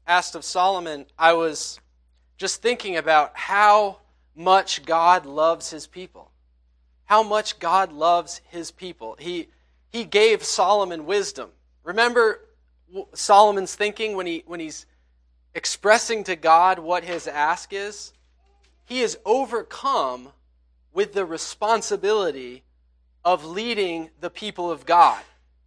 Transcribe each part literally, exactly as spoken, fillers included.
asked of Solomon, I was just thinking about how much God loves his people. How much God loves his people. He, he gave Solomon wisdom. Remember Solomon's thinking when he when he's expressing to God what his ask is? He is overcome with the responsibility of leading the people of God.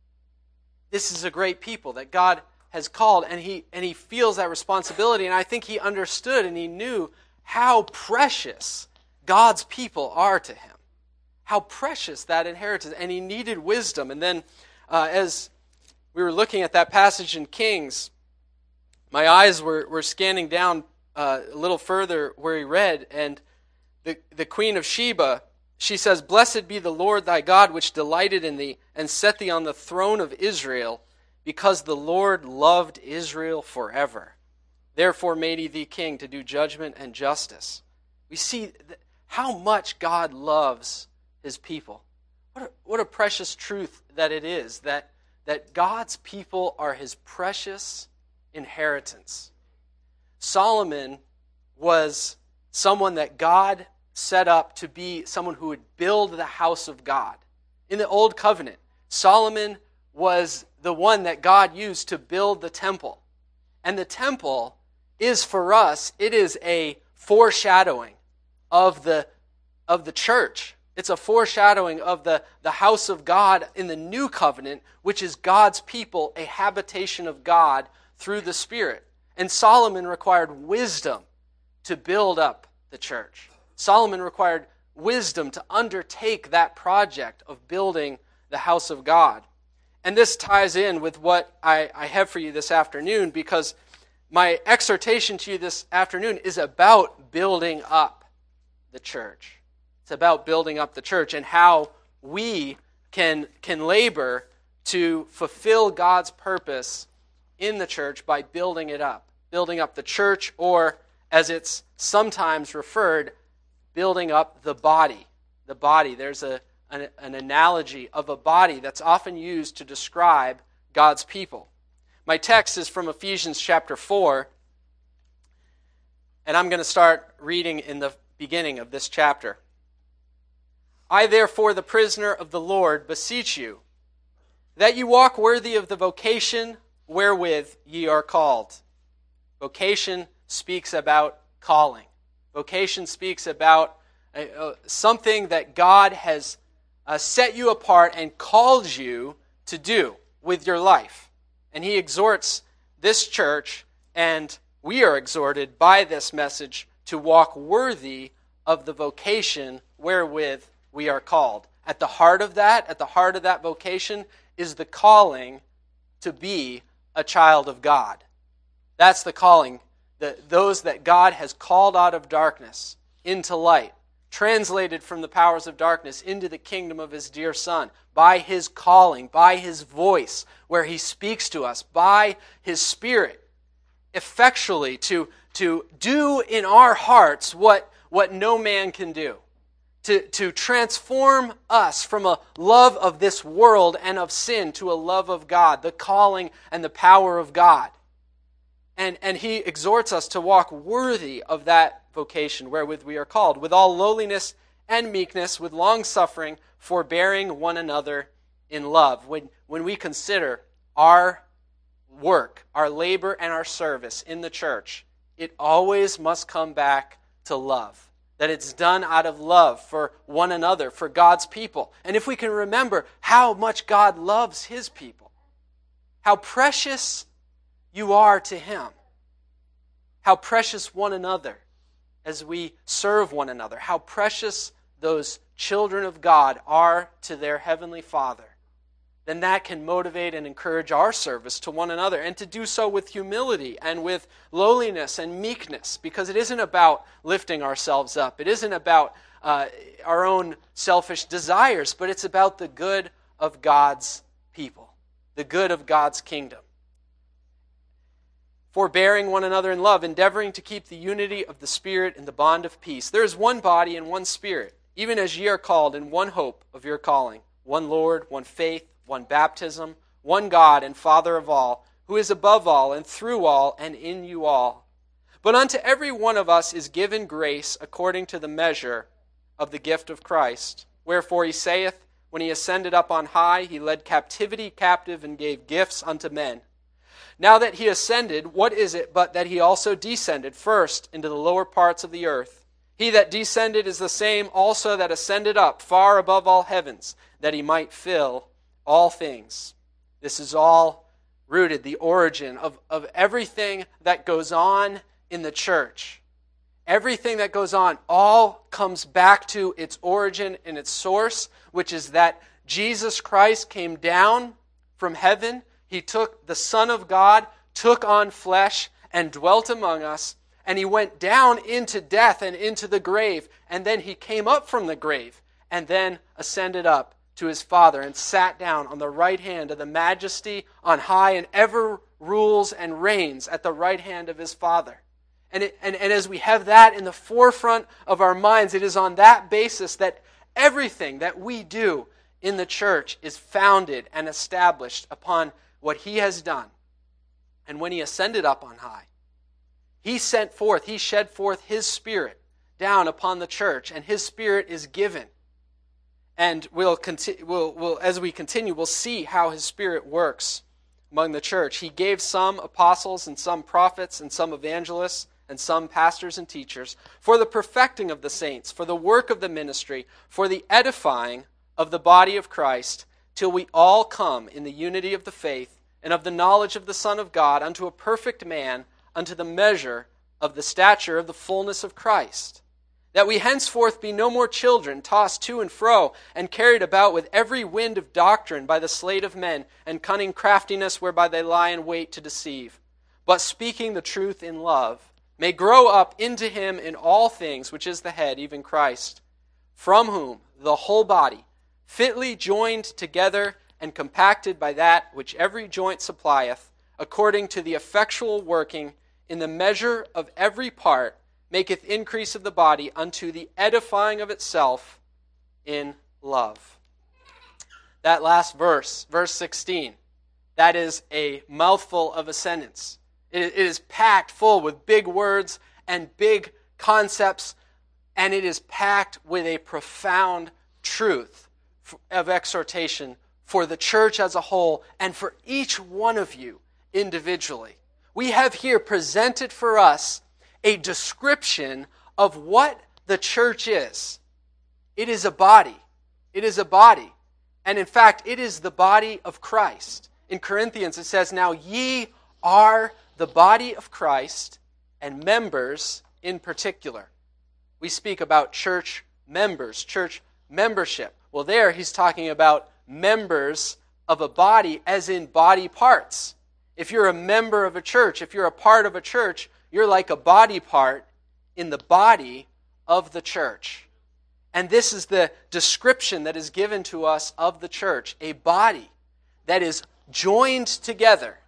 This is a great people that God has called, and he and he feels that responsibility, and I think he understood and he knew how precious God's people are to him. How precious that inheritance, and he needed wisdom. And then uh, as we were looking at that passage in Kings, my eyes were, were scanning down uh, a little further where he read, and the, the Queen of Sheba, she says, "Blessed be the Lord thy God, which delighted in thee, and set thee on the throne of Israel, because the Lord loved Israel forever. Therefore made he thee king to do judgment and justice." We see th- how much God loves his people. What a, what a precious truth that it is, that, that God's people are his precious inheritance. Solomon was someone that God set up to be someone who would build the house of God. In the Old Covenant, Solomon was the one that God used to build the temple. And the temple is for us, it is a foreshadowing of the, of the church. It's a foreshadowing of the, the house of God in the new covenant, which is God's people, a habitation of God through the Spirit. And Solomon required wisdom to build up the church. Solomon required wisdom to undertake that project of building the house of God. And this ties in with what I, I have for you this afternoon, because my exhortation to you this afternoon is about building up the church. It's about building up the church and how we can, can labor to fulfill God's purpose in the church by building it up. Building up the church, or as it's sometimes referred, building up the body. The body. There's a, an, an analogy of a body that's often used to describe God's people. My text is from Ephesians chapter four, and I'm going to start reading in the beginning of this chapter. "I therefore, the prisoner of the Lord, beseech you, that you walk worthy of the vocation wherewith ye are called." Vocation speaks about calling. Vocation speaks about uh, uh, something that God has uh, set you apart and called you to do with your life. And he exhorts this church, and we are exhorted by this message to walk worthy of the vocation wherewith we are called. At the heart of that, at the heart of that vocation, is the calling to be a child of God. That's the calling. The, those that God has called out of darkness into light, translated from the powers of darkness into the kingdom of his dear Son, by his calling, by his voice, where he speaks to us, by his Spirit, effectually to, to do in our hearts what, what no man can do. To, to transform us from a love of this world and of sin to a love of God, the calling and the power of God. And, and he exhorts us to walk worthy of that vocation wherewith we are called, with all lowliness and meekness, with long-suffering, forbearing one another in love. When, when we consider our work, our labor, and our service in the church, it always must come back to love. That it's done out of love for one another, for God's people. And if we can remember how much God loves his people, how precious you are to him, how precious one another as we serve one another, how precious those children of God are to their heavenly Father, then that can motivate and encourage our service to one another, and to do so with humility and with lowliness and meekness, because it isn't about lifting ourselves up. It isn't about uh, our own selfish desires, but it's about the good of God's people, the good of God's kingdom. Forbearing one another in love, endeavoring to keep the unity of the Spirit in the bond of peace. There is one body and one Spirit, even as ye are called in one hope of your calling, one Lord, one faith, one baptism, one God and Father of all, who is above all and through all and in you all. But unto every one of us is given grace according to the measure of the gift of Christ. Wherefore he saith, when he ascended up on high, he led captivity captive and gave gifts unto men. Now that he ascended, what is it but that he also descended first into the lower parts of the earth? He that descended is the same also that ascended up far above all heavens, that he might fill all things. This is all rooted, the origin of, of everything that goes on in the church. Everything that goes on all comes back to its origin and its source, which is that Jesus Christ came down from heaven. He took the Son of God, took on flesh, and dwelt among us. And he went down into death and into the grave. And then he came up from the grave and then ascended up to his Father and sat down on the right hand of the Majesty on high and ever rules and reigns at the right hand of his Father. And, it, and, and as we have that in the forefront of our minds, it is on that basis that everything that we do in the church is founded and established upon what he has done. And when he ascended up on high, he sent forth, he shed forth his Spirit down upon the church, and his Spirit is given. And we'll, conti- we'll, we'll, as we continue, we'll see how his Spirit works among the church. He gave some apostles and some prophets and some evangelists and some pastors and teachers for the perfecting of the saints, for the work of the ministry, for the edifying of the body of Christ, till we all come in the unity of the faith and of the knowledge of the Son of God unto a perfect man, unto the measure of the stature of the fullness of Christ. That we henceforth be no more children, tossed to and fro, and carried about with every wind of doctrine by the sleight of men, and cunning craftiness whereby they lie in wait to deceive. But speaking the truth in love, may grow up into him in all things, which is the head, even Christ, from whom the whole body, fitly joined together and compacted by that which every joint supplieth, according to the effectual working in the measure of every part, maketh increase of the body unto the edifying of itself in love. That last verse, verse sixteen, that is a mouthful of a sentence. It, it is packed full with big words and big concepts, and it is packed with a profound truth of exhortation for the church as a whole and for each one of you individually. We have here presented for us a description of what the church is. It is a body. It is a body. And in fact, it is the body of Christ. In Corinthians it says, now ye are the body of Christ and members in particular. We speak about church members, church membership. Well, there he's talking about members of a body as in body parts. If you're a member of a church, if you're a part of a church, you're like a body part in the body of the church. And this is the description that is given to us of the church, a body that is joined together.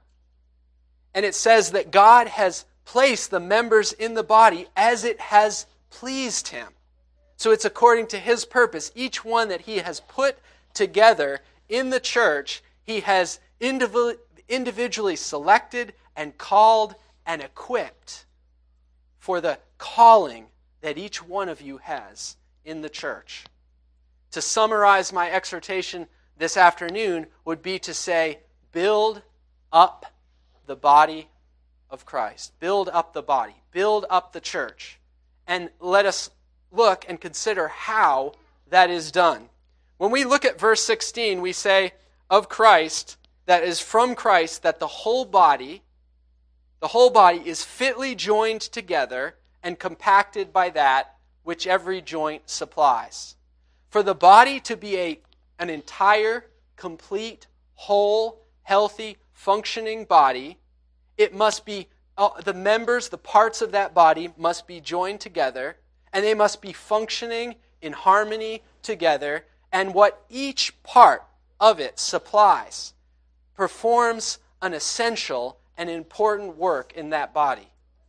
And it says that God has placed the members in the body as it has pleased him. So it's according to his purpose. Each one that he has put together in the church, he has individually individually selected and called and equipped for the calling that each one of you has in the church. To summarize my exhortation this afternoon would be to say, build up the body of Christ. Build up the body. Build up the church. And let us look and consider how that is done. When we look at verse sixteen, we say, of Christ, that is from Christ, that the whole body, the whole body is fitly joined together and compacted by that which every joint supplies. For the body to be a, an entire, complete, whole, healthy, functioning body, it must be, uh, the members, the parts of that body must be joined together, and they must be functioning in harmony together, and what each part of it supplies performs an essential and important work in that body.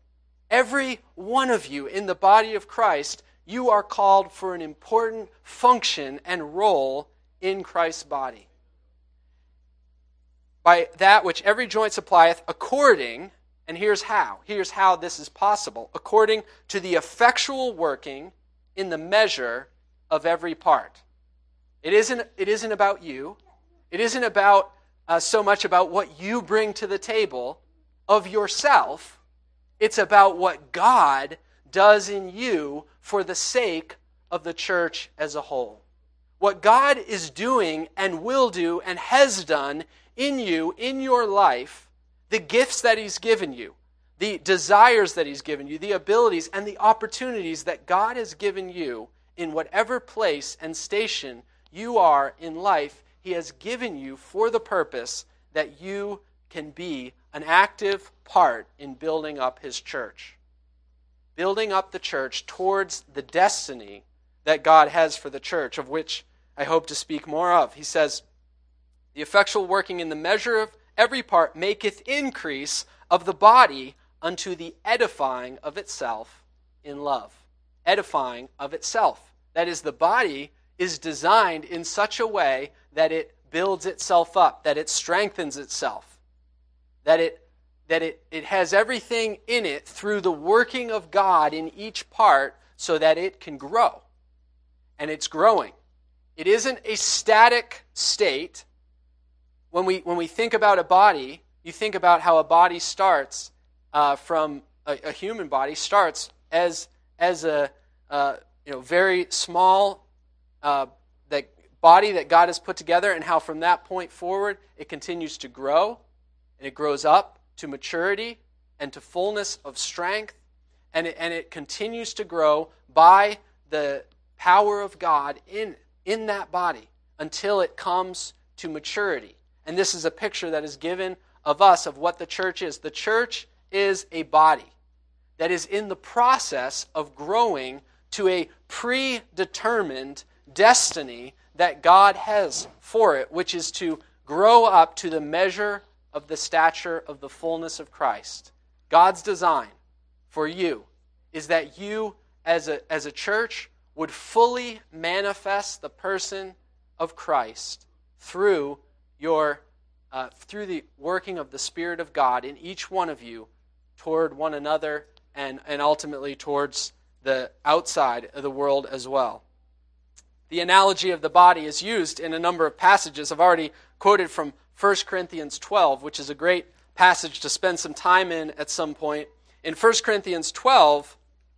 Every one of you in the body of Christ, you are called for an important function and role in Christ's body. by that which every joint supplieth, according, and here's how, here's how this is possible, according to the effectual working in the measure of every part. It isn't, it isn't about you. It isn't about uh, so much about what you bring to the table of yourself. It's about what God does in you for the sake of the church as a whole. What God is doing and will do and has done in you, in your life, the gifts that He's given you, the desires that He's given you, the abilities and the opportunities that God has given you in whatever place and station you are in life, He has given you for the purpose that you can be an active part in building up His church. Building up the church towards the destiny that God has for the church, of which I hope to speak more of. He says, the effectual working in the measure of every part maketh increase of the body unto the edifying of itself in love. Edifying of itself. That is, the body is designed in such a way that it builds itself up, that it strengthens itself, that it that it, it has everything in it through the working of God in each part so that it can grow. And it's growing. It isn't a static state. When we when we think about a body, you think about how a body starts uh, from a, a human body starts as as a uh, you know very small uh, that body that God has put together, and how from that point forward it continues to grow, and it grows up to maturity and to fullness of strength, and it, and it continues to grow by the power of God in in that body until it comes to maturity. And this is a picture that is given of us, of what the church is. The church is a body that is in the process of growing to a predetermined destiny that God has for it, which is to grow up to the measure of the stature of the fullness of Christ. God's design for you is that you, as a, as a church, would fully manifest the person of Christ through your uh, through the working of the Spirit of God in each one of you toward one another and, and ultimately towards the outside of the world as well. The analogy of the body is used in a number of passages. I've already quoted from First Corinthians twelve, which is a great passage to spend some time in at some point. In First Corinthians twelve,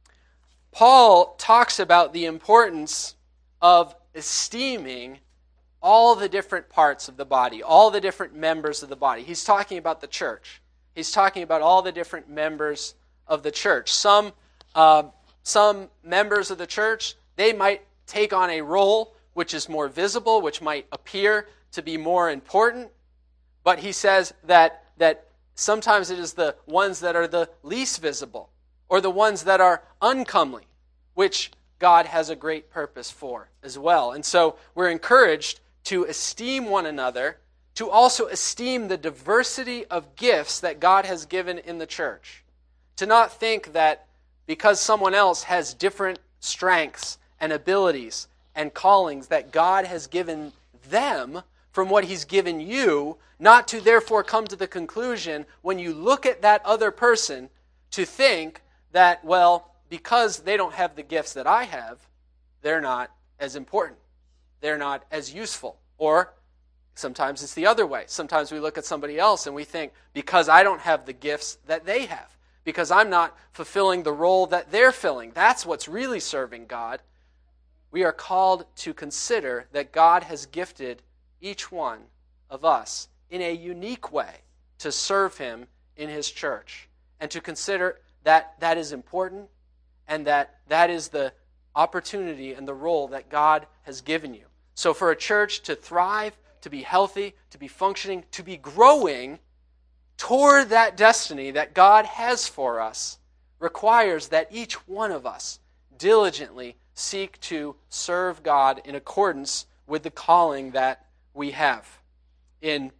Paul talks about the importance of esteeming all the different parts of the body, all the different members of the body. He's talking about the church. He's talking about all the different members of the church. Some, uh, some members of the church, they might take on a role which is more visible, which might appear to be more important. But he says that, that sometimes it is the ones that are the least visible, or the ones that are uncomely, which God has a great purpose for as well. And so we're encouraged to esteem one another, to also esteem the diversity of gifts that God has given in the church. To not think that because someone else has different strengths and abilities and callings that God has given them from what He's given you, not to therefore come to the conclusion when you look at that other person to think that, well, because they don't have the gifts that I have, they're not as important. They're not as useful. Or sometimes it's the other way. Sometimes we look at somebody else and we think, because I don't have the gifts that they have, because I'm not fulfilling the role that they're filling, that's what's really serving God. We are called to consider that God has gifted each one of us in a unique way to serve Him in His church, and to consider that that is important and that that is the opportunity and the role that God has given you. So for a church to thrive, to be healthy, to be functioning, to be growing toward that destiny that God has for us, requires that each one of us diligently seek to serve God in accordance with the calling that we have. In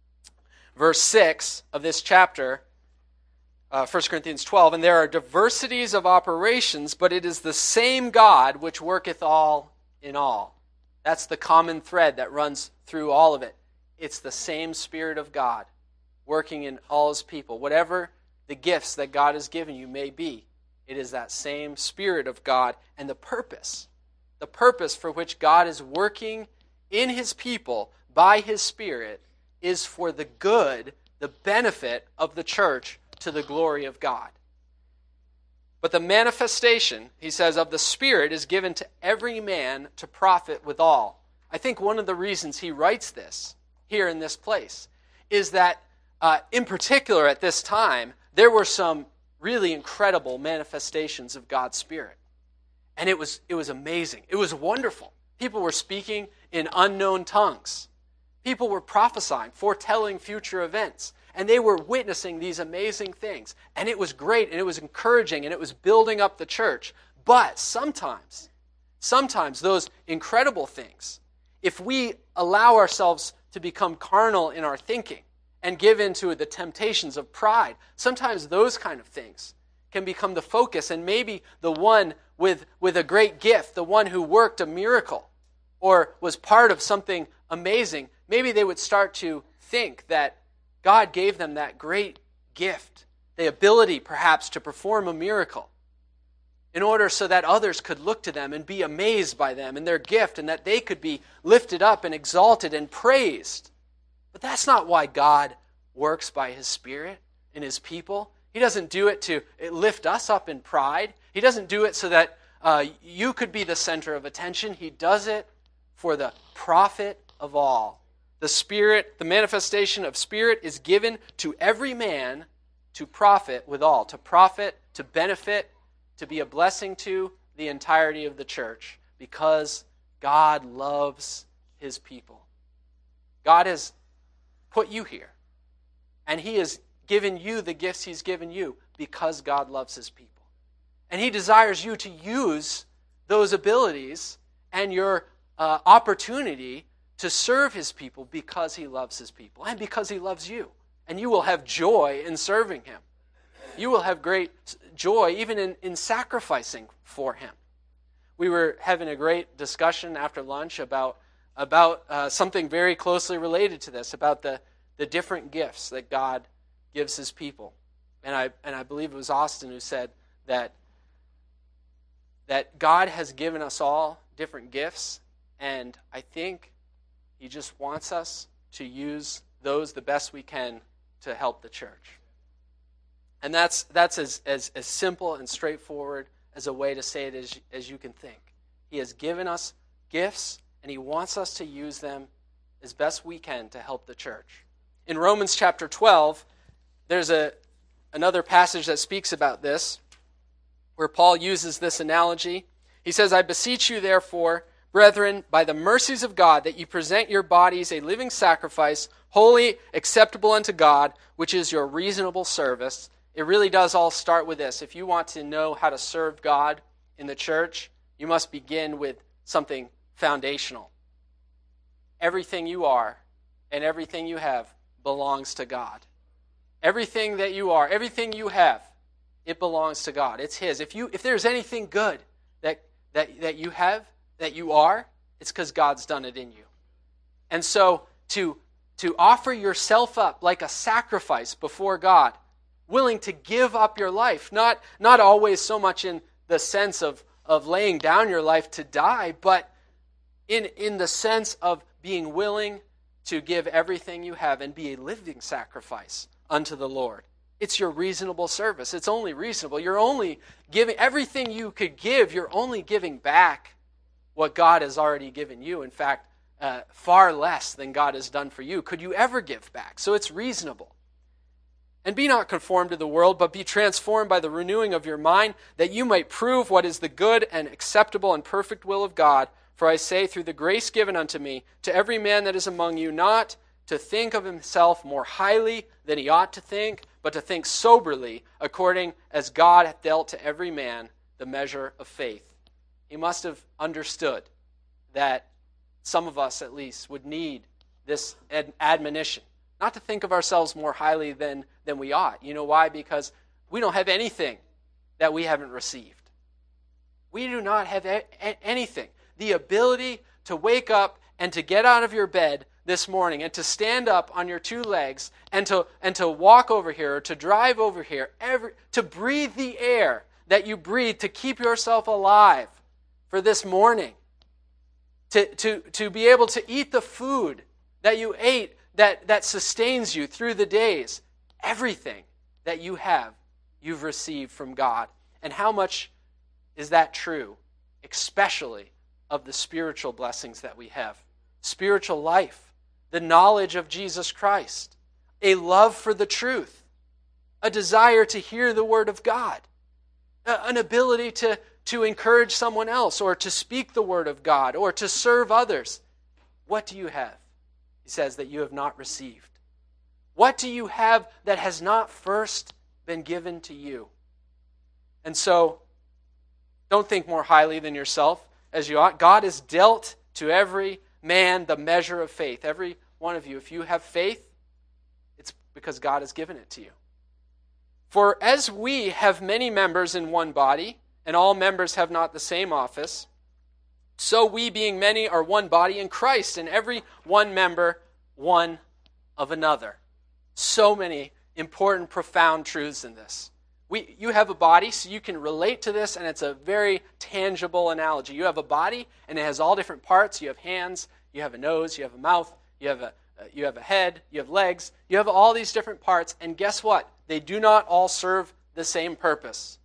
verse six of this chapter, uh, First Corinthians twelve, and there are diversities of operations, but it is the same God which worketh all in all. That's the common thread that runs through all of it. it's the same Spirit of God working in all His people. Whatever the gifts that God has given you may be, it is that same Spirit of God. And the purpose, the purpose for which God is working in His people by His Spirit is for the good, the benefit of the church to the glory of God. But the manifestation, he says, of the Spirit is given to every man to profit withal. I think one of the reasons he writes this here in this place is that, uh, in particular at this time, there were some really incredible manifestations of God's Spirit. And it was, it was amazing. It was wonderful. People were speaking in unknown tongues. People were prophesying, foretelling future events. And they were witnessing these amazing things. And it was great, and it was encouraging, and it was building up the church. But sometimes, sometimes those incredible things, if we allow ourselves to become carnal in our thinking and give into the temptations of pride, sometimes those kind of things can become the focus. And maybe the one with, with a great gift, the one who worked a miracle or was part of something amazing, maybe they would start to think that God gave them that great gift, the ability perhaps to perform a miracle, in order so that others could look to them and be amazed by them and their gift, and that they could be lifted up and exalted and praised. But that's not why God works by His Spirit in His people. He doesn't do it to lift us up in pride. He doesn't do it so that uh, you could be the center of attention. He does it for the profit of all. The Spirit, the manifestation of Spirit is given to every man to profit withal, to profit, to benefit, to be a blessing to the entirety of the church, because God loves His people. God has put you here, and He has given you the gifts He's given you because God loves His people. And He desires you to use those abilities and your uh, opportunity to serve His people because He loves His people and because He loves you. And you will have joy in serving Him. You will have great joy even in, in sacrificing for Him. We were having a great discussion after lunch about, about uh, something very closely related to this, about the, the different gifts that God gives His people. And I, and I believe it was Austin who said that, that God has given us all different gifts, and I think He just wants us to use those the best we can to help the church. And that's that's as, as, as simple and straightforward as a way to say it as, as you can think. He has given us gifts, and He wants us to use them as best we can to help the church. In Romans chapter twelve, there's a another passage that speaks about this, where Paul uses this analogy. He says, "I beseech you, therefore, brethren, by the mercies of God, that you present your bodies a living sacrifice, holy, acceptable unto God, which is your reasonable service." It really does all start with this. If you want to know how to serve God in the church, you must begin with something foundational. Everything you are and everything you have belongs to God. Everything that you are, everything you have, it belongs to God. It's His. If you if there's anything good that that, that you have, that you are, it's because God's done it in you. And so to, to offer yourself up like a sacrifice before God, willing to give up your life, not, not always so much in the sense of, of laying down your life to die, but in, in the sense of being willing to give everything you have and be a living sacrifice unto the Lord. It's your reasonable service. It's only reasonable. You're only giving, everything you could give, you're only giving back what God has already given you. In fact, uh, far less than God has done for you could you ever give back. So it's reasonable. And be not conformed to the world, but be transformed by the renewing of your mind, that you might prove what is the good and acceptable and perfect will of God. For I say, through the grace given unto me, to every man that is among you, not to think of himself more highly than he ought to think, but to think soberly, according as God hath dealt to every man the measure of faith. He must have understood that some of us, at least, would need this ad- admonition. Not to think of ourselves more highly than, than we ought. You know why? Because we don't have anything that we haven't received. We do not have a- a- anything. The ability to wake up and to get out of your bed, this morning and to stand up on your two legs and to and to walk over here or to drive over here, every, to breathe the air that you breathe, to keep yourself alive for this morning, to, to, to be able to eat the food that you ate that, that sustains you through the days, everything that you have, you've received from God. And how much is that true, especially of the spiritual blessings that we have? Spiritual life, the knowledge of Jesus Christ, a love for the truth, a desire to hear the Word of God, an ability to, to encourage someone else or to speak the Word of God or to serve others. What do you have? He says that you have not received. What do you have that has not first been given to you? And so, don't think more highly than yourself as you ought. God has dealt to every man the measure of faith. Every one of you, if you have faith, it's because God has given it to you. For as we have many members in one body, and all members have not the same office, so we, being many, are one body in Christ, and every one member one of another. So many important, profound truths in this. We, you have a body, so you can relate to this, and it's a very tangible analogy. You have a body, and it has all different parts. You have hands, you have a nose, you have a mouth, you have a, uh, you have a head, you have legs. You have all these different parts, and guess what? They do not all serve the same purpose.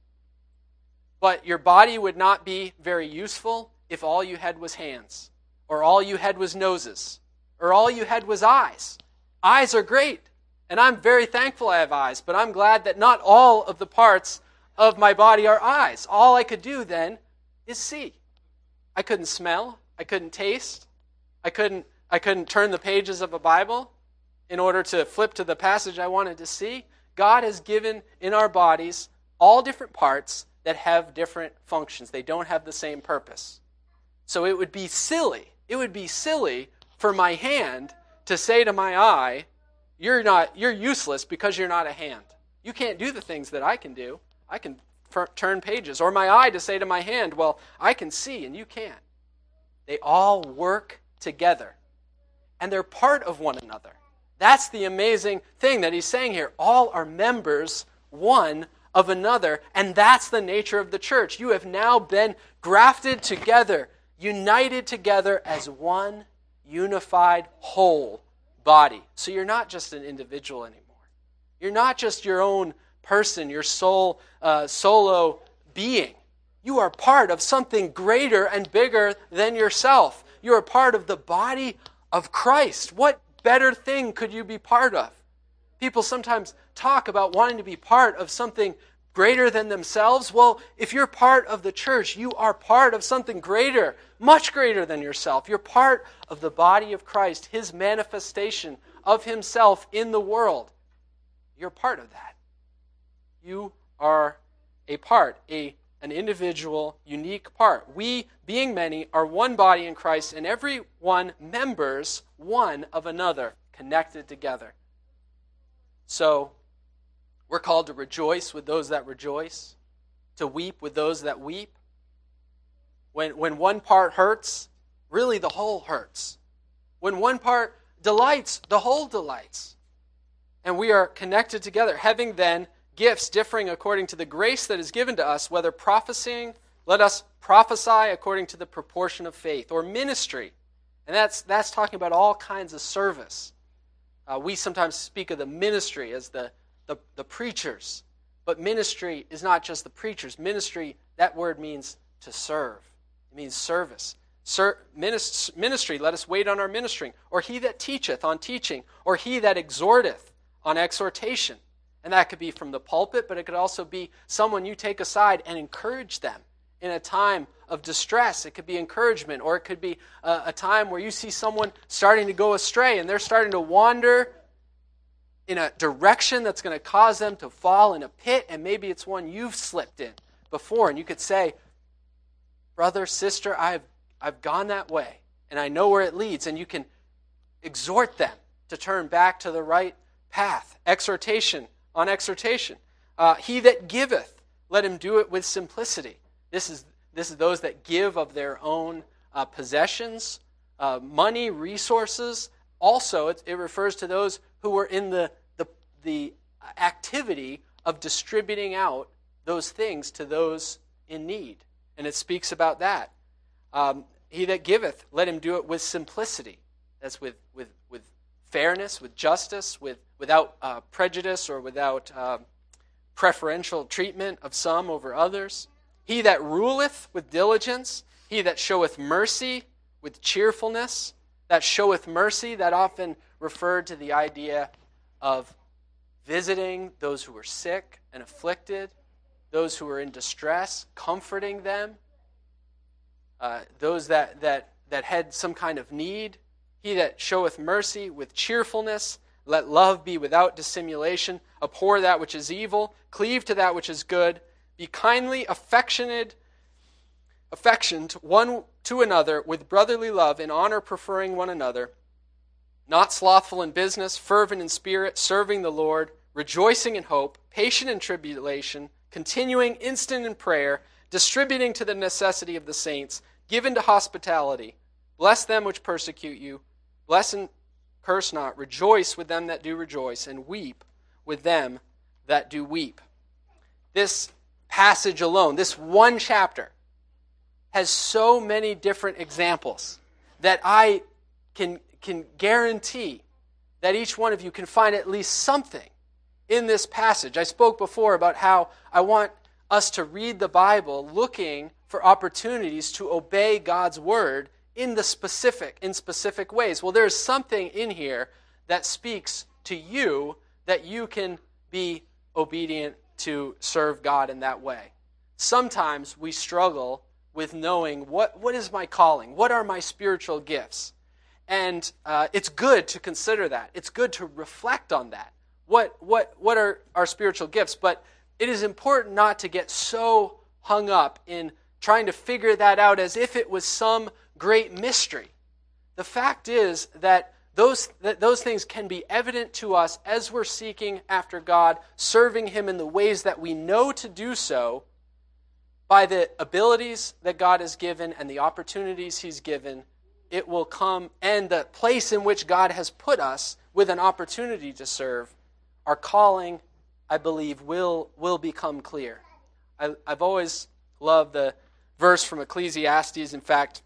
But your body would not be very useful if all you had was hands, or all you had was noses, or all you had was eyes. Eyes are great, and I'm very thankful I have eyes, but I'm glad that not all of the parts of my body are eyes. All I could do then is see. I couldn't smell, I couldn't taste, I couldn't, I couldn't turn the pages of a Bible in order to flip to the passage I wanted to see. God has given in our bodies all different parts that have different functions. They don't have the same purpose. So it would be silly, it would be silly for my hand to say to my eye, you're not, you're useless because you're not a hand. You can't do the things that I can do. I can f- turn pages. Or my eye to say to my hand, well, I can see and you can't. They all work together. And they're part of one another. That's the amazing thing that he's saying here. All are members one of another, and that's the nature of the church. You have now been grafted together, united together as one unified whole body. So you're not just an individual anymore. You're not just your own person, your soul, uh, solo being. You are part of something greater and bigger than yourself. You are part of the body of Christ. What better thing could you be part of? People sometimes talk about wanting to be part of something greater than themselves. Well, if you're part of the church, you are part of something greater, much greater than yourself. You're part of the body of Christ, his manifestation of himself in the world. You're part of that. You are a part, a, an individual, unique part. We, being many, are one body in Christ, and every one members one of another, connected together. So, we're called to rejoice with those that rejoice, to weep with those that weep. When, when one part hurts, really the whole hurts. When one part delights, the whole delights. And we are connected together, having then gifts differing according to the grace that is given to us, whether prophesying, let us prophesy according to the proportion of faith, or ministry. And that's, that's talking about all kinds of service. Uh, we sometimes speak of the ministry as the, the, the preachers. But ministry is not just the preachers. Ministry, that word means to serve. It means service. Ser, ministry, let us wait on our ministering. Or he that teacheth on teaching. Or he that exhorteth on exhortation. And that could be from the pulpit, but it could also be someone you take aside and encourage them in a time of distress. It could be encouragement, or it could be a, a time where you see someone starting to go astray and they're starting to wander in a direction that's going to cause them to fall in a pit, and maybe it's one you've slipped in before, and you could say, brother, sister, I've, I've gone that way, and I know where it leads, and you can exhort them to turn back to the right path. Exhortation on exhortation. Uh, he that giveth, let him do it with simplicity. This is this is those that give of their own uh, possessions, uh, money, resources, also it, it refers to those who were in the, the, the activity of distributing out those things to those in need. And it speaks about that. Um, he that giveth, let him do it with simplicity. That's with, with, with fairness, with justice, with without uh, prejudice or without uh, preferential treatment of some over others. He that ruleth with diligence, he that showeth mercy with cheerfulness. That showeth mercy, that often referred to the idea of visiting those who were sick and afflicted, those who were in distress, comforting them, uh, those that, that, that had some kind of need. He that showeth mercy with cheerfulness, let love be without dissimulation, abhor that which is evil, cleave to that which is good, be kindly affectionate, affectioned one to another with brotherly love, in honor preferring one another, not slothful in business, fervent in spirit, serving the Lord, rejoicing in hope, patient in tribulation, continuing instant in prayer, distributing to the necessity of the saints, given to hospitality. Bless them which persecute you. Bless and curse not. Rejoice with them that do rejoice, and weep with them that do weep. This passage alone, this one chapter, has so many different examples that I can, can guarantee that each one of you can find at least something in this passage. I spoke before about how I want us to read the Bible looking for opportunities to obey God's word in the specific, in specific ways. Well, there's something in here that speaks to you that you can be obedient to serve God in that way. Sometimes we struggle with knowing what, what is my calling? What are my spiritual gifts? And uh, it's good to consider that. It's good to reflect on that. What, what, what are our spiritual gifts? But it is important not to get so hung up in trying to figure that out as if it was some great mystery. The fact is that those, that those things can be evident to us as we're seeking after God, serving Him in the ways that we know to do so, by the abilities that God has given and the opportunities He's given. It will come, and the place in which God has put us with an opportunity to serve, our calling, I believe, will, will become clear. I, I've always loved the verse from Ecclesiastes. In fact,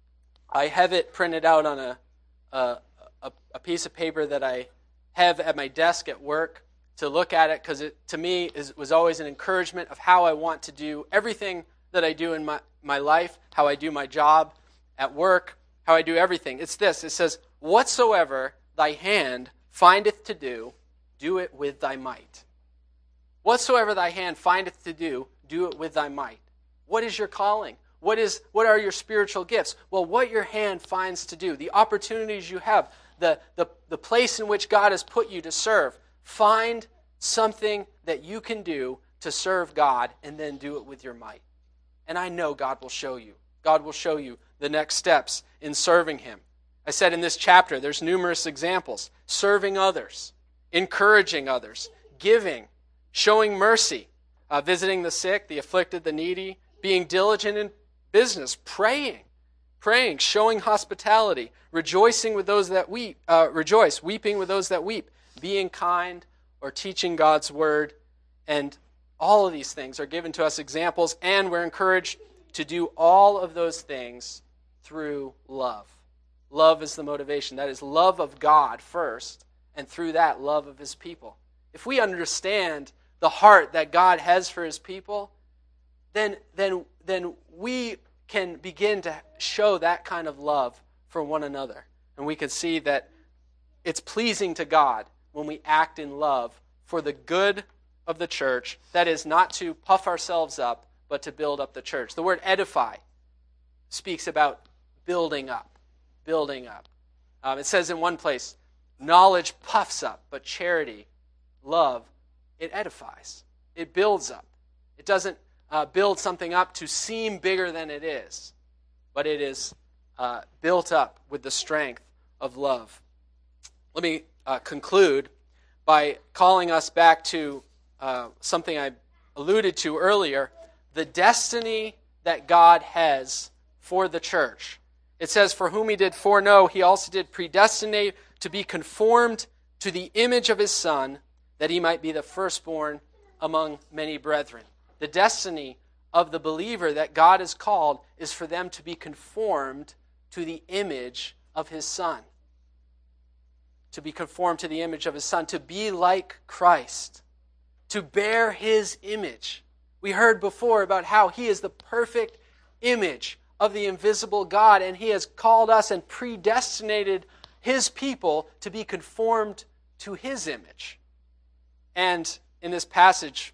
I have it printed out on a, a, a piece of paper that I have at my desk at work to look at it, because it, to me, is, was always an encouragement of how I want to do everything that I do in my, my life, how I do my job at work, how I do everything. It's this. It says, whatsoever thy hand findeth to do, do it with thy might. Whatsoever thy hand findeth to do, do it with thy might. What is your calling? What is? What are your spiritual gifts? Well, what your hand finds to do, the opportunities you have, the, the, the place in which God has put you to serve, find something that you can do to serve God, and then do it with your might. And I know God will show you. God will show you the next steps in serving Him. I said in this chapter, there's numerous examples. Serving others, encouraging others, giving, showing mercy, uh, visiting the sick, the afflicted, the needy, being diligent in business, praying, praying, showing hospitality, rejoicing with those that weep, uh, rejoice, weeping with those that weep, being kind, or teaching God's word. And all of these things are given to us examples, and we're encouraged to do all of those things through love. Love is the motivation. That is love of God first, and through that, love of His people. If we understand the heart that God has for His people, then, then, then we can begin to show that kind of love for one another. And we can see that it's pleasing to God when we act in love for the good of the church. That is, not to puff ourselves up, but to build up the church. The word edify speaks about building up, building up. Um, it says in one place, knowledge puffs up, but charity, love, it edifies. It builds up. It doesn't uh, build something up to seem bigger than it is, but it is uh, built up with the strength of love. Let me uh, conclude by calling us back to uh, something I alluded to earlier, the destiny that God has for the church. It says, for whom He did foreknow, He also did predestinate to be conformed to the image of his Son, that he might be the firstborn among many brethren. The destiny of the believer that God has called is for them to be conformed to the image of his Son. To be conformed to the image of his Son, to be like Christ, to bear his image. We heard before about how he is the perfect image of the invisible God, and he has called us and predestinated his people to be conformed to his image. And in this passage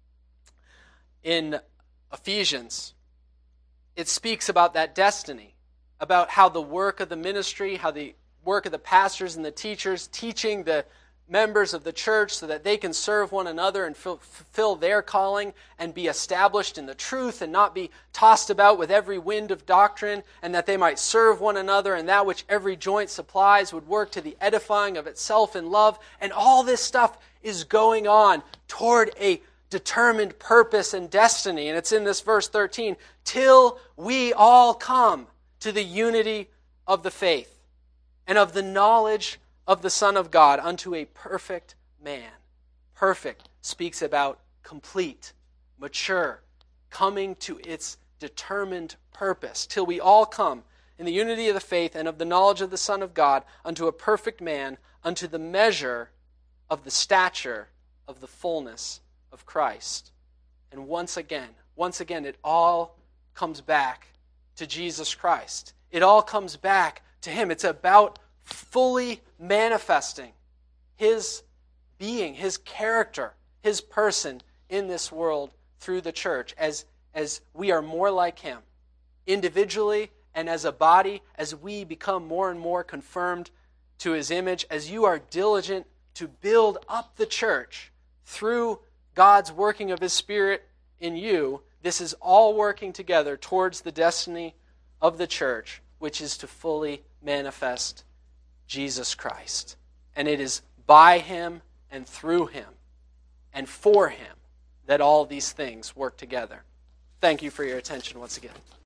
in Ephesians, it speaks about that destiny, about how the work of the ministry, how the work of the pastors and the teachers teaching the members of the church so that they can serve one another and fulfill their calling and be established in the truth and not be tossed about with every wind of doctrine, and that they might serve one another, and that which every joint supplies would work to the edifying of itself in love. And all this stuff is going on toward a determined purpose and destiny. And it's in this verse thirteen, till we all come to the unity of the faith and of the knowledge of the Son of God, unto a perfect man. Perfect speaks about complete, mature, coming to its determined purpose, till we all come in the unity of the faith and of the knowledge of the Son of God, unto a perfect man, unto the measure of the stature of the fullness of Christ. And once again, once again, it all comes back to Jesus Christ. It all comes back to him. It's about fully manifesting his being, his character, his person in this world through the church, as, as we are more like him, individually and as a body, as we become more and more confirmed to his image, as you are diligent to build up the church through God's working of his Spirit in you. This is all working together towards the destiny of the church, which is to fully manifest Jesus Christ. And it is by him and through him and for him that all these things work together. Thank you for your attention once again.